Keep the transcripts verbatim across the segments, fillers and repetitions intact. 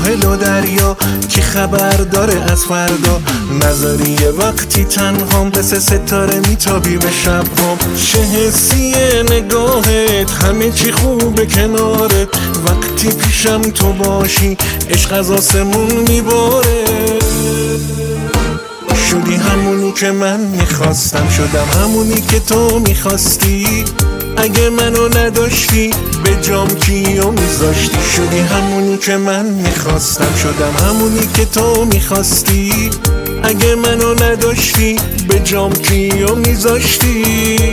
ساحل و دریا کی خبر داره از فردا؟ نذاری یه وقتی تنهام پس ستاره میتابی به شبهام. چه حسیه نگاهت، همه چی خوبه کنارت، وقتی پیشم تو باشی عشق از آسمون میباره. شدی همونی که من میخواستم، شدم همونی که تو میخواستی. اگه منو نداشتی به جام کیو میذاشتی؟ شدی همونی که من میخواستم، شدم همونی که تو میخواستی. اگه منو نداشتی به جام کیو میذاشتی؟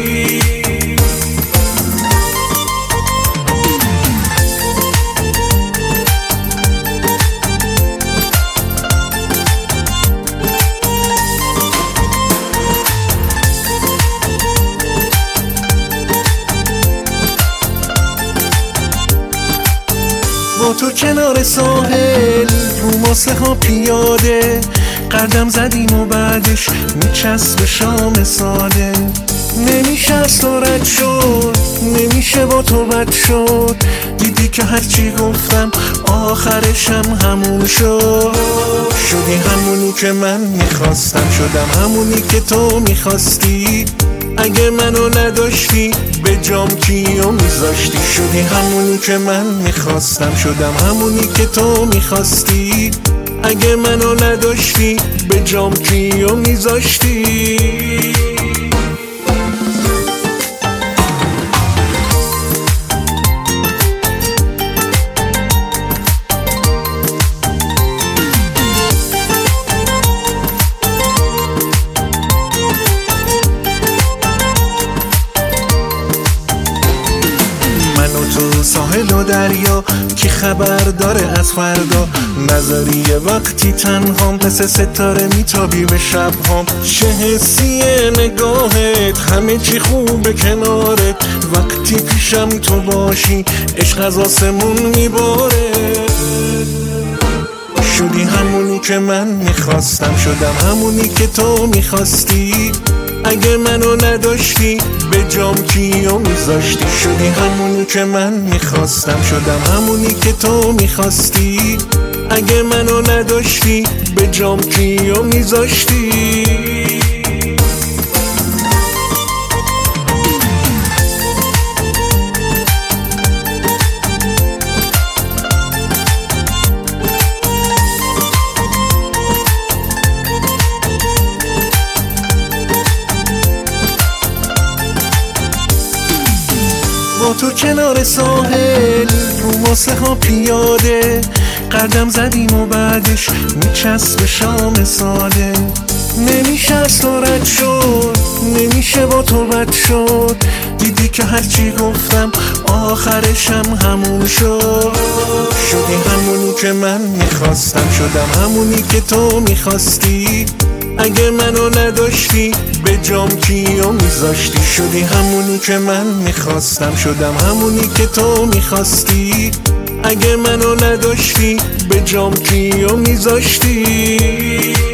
با تو کنار ساحل رو ماسه ها پیاده، قدم زدیم و بعدش میچسب شام ساده. نمیشه از تو رد شد، نمیشه با تو بد شد. دیدی که هرچی گفتم آخرشم همون شد. شدی همونی که من میخواستم، شدم همونی که تو میخواستی. اگه منو نداشتی به جام کیو میذاشتی؟ شدی همونی که من میخواستم، شدم همونی که تو میخواستی. اگه منو نداشتی به جام کیو میذاشتی؟ تو ساحل و دریا کی خبر داره از فردا؟ نذاری یه وقتی تنهام پس ستاره میتابی به شبهام. چه حسیه نگاهت، همه چی خوبه کنارت، وقتی پیشم تو باشی عشق از آسمون میباره. شدی همونی که من میخواستم، شدم همونی که تو میخواستی. اگه منو نداشتی به جام کیو میذاشتی؟ شدی همونی که من میخواستم، شدم همونی که تو میخواستی. اگه منو نداشتی به جام کیو میذاشتی؟ با تو کنار ساحل رو ماسه ها پیاده، قدم زدیم و بعدش میچسب شام ساده. نمیشه از تو رد شد، نمیشه با تو بد شد. دیدی که هرچی گفتم آخرشم همون شد. شدی همونی که من میخواستم، شدم همونی که تو میخواستی. اگه منو نداشتی به جام کیو میذاشتی؟ شدی همونی که من میخواستم، شدم همونی که تو میخواستی. اگه منو نداشتی به جام کیو میذاشتی؟